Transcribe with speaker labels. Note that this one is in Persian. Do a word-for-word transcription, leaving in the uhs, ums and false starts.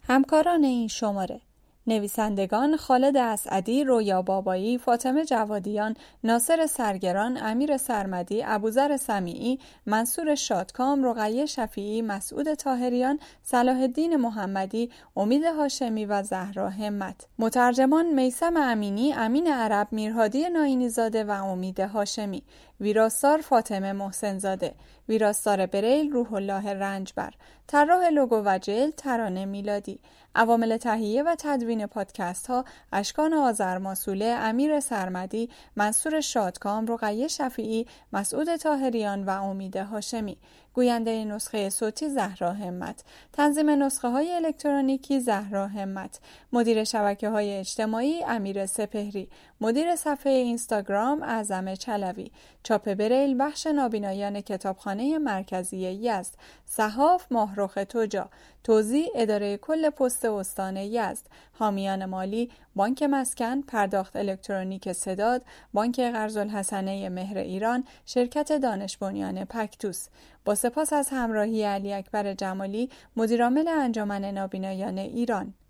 Speaker 1: همکاران این شماره: نویسندگان خالد اسعدی، رویا بابایی، فاطمه جوادیان، ناصر سرگران، امیر سرمدی، ابوذر سمیعی، منصور شادکام، رقیه شفیعی، مسعود طاهریان، صلاح الدین محمدی، امید هاشمی و زهرا همت. مترجمان: میثم امینی، امین عرب، میرهادی ناینی زاده و امید هاشمی. ویراستار: فاطمه محسن زاده. ویراستار بریل: روح الله رنجبر. طراح لوگو و جلد: ترانه میلادی. عوامل تهیه و تدوین پادکست ها: اشکان آذرماسوله، امیر سرمدی، منصور شادکام، رقیه شفیعی، مسعود طاهریان و امید هاشمی. گوینده نسخه صوتی: زهرا همت. تنظیم نسخه های الکترونیکی: زهرا همت. مدیر شبکه های اجتماعی: امیر سپهری. مدیر صفحه اینستاگرام: اعظم چلوی. چاپ بریل بخش نابینایان کتابخانه مرکزی یزد. صحاف: ماهرخ توجا. توزیع: اداره کل پست استان یزد. حامیان مالی: بانک مسکن، پرداخت الکترونیک سداد، بانک قرض الحسنه مهر ایران، شرکت دانش بنیان پکتوس. با سپاس از همراهی علی اکبر جمالی، مدیرعامل انجمن نابینایان ایران.